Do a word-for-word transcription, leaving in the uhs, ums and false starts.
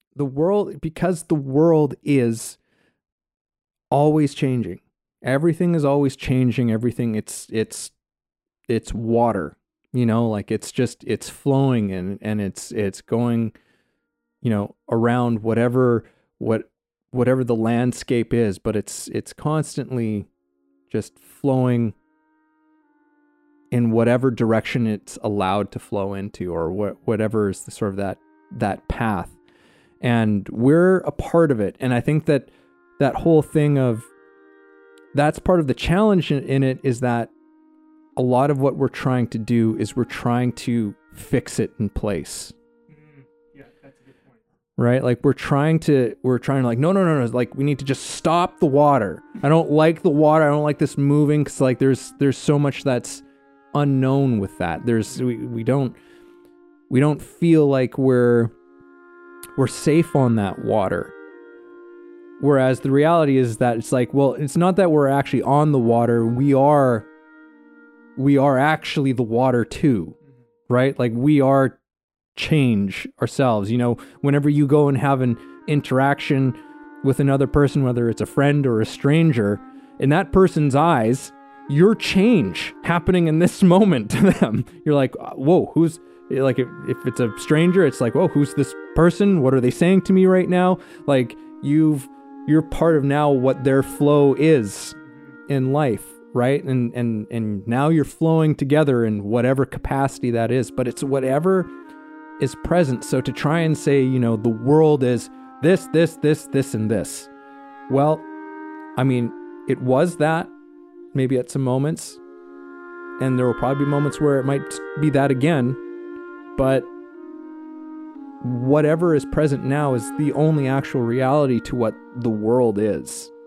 The world, because the world is always changing. Everything is always changing. Everything, it's it's it's water, you know, like it's just it's flowing and and it's it's going, you know, around whatever what whatever the landscape is, but it's it's constantly just flowing in whatever direction it's allowed to flow into, or what whatever is the sort of that that path. And we're a part of it. And I think that that whole thing of that's part of the challenge in, in it is that a lot of what we're trying to do is we're trying to fix it in place. Mm, yeah, that's a good point. Right? Like we're trying to, we're trying to like, no, no, no, no. Like we need to just stop the water. I don't like the water. I don't like this moving. Cause like there's, there's so much that's unknown with that. There's, we, we don't, we don't feel like we're, we're safe on that water. Whereas the reality is that it's like, well, it's not that we're actually on the water. We are, we are actually the water too, right? Like we are change ourselves. You know, whenever you go and have an interaction with another person, whether it's a friend or a stranger, in that person's eyes, your change happening in this moment to them. You're like, whoa, who's, like if, if it's a stranger, it's like, whoa, who's this person? What are they saying to me right now? Like you've, you're part of now what their flow is in life, right? And and and now you're flowing together in whatever capacity that is, but it's whatever is present. So to try and say, you know, the world is this, this, this, this, and this. Well, I mean, it was that maybe at some moments, and there will probably be moments where it might be that again, but whatever is present now is the only actual reality to what the world is.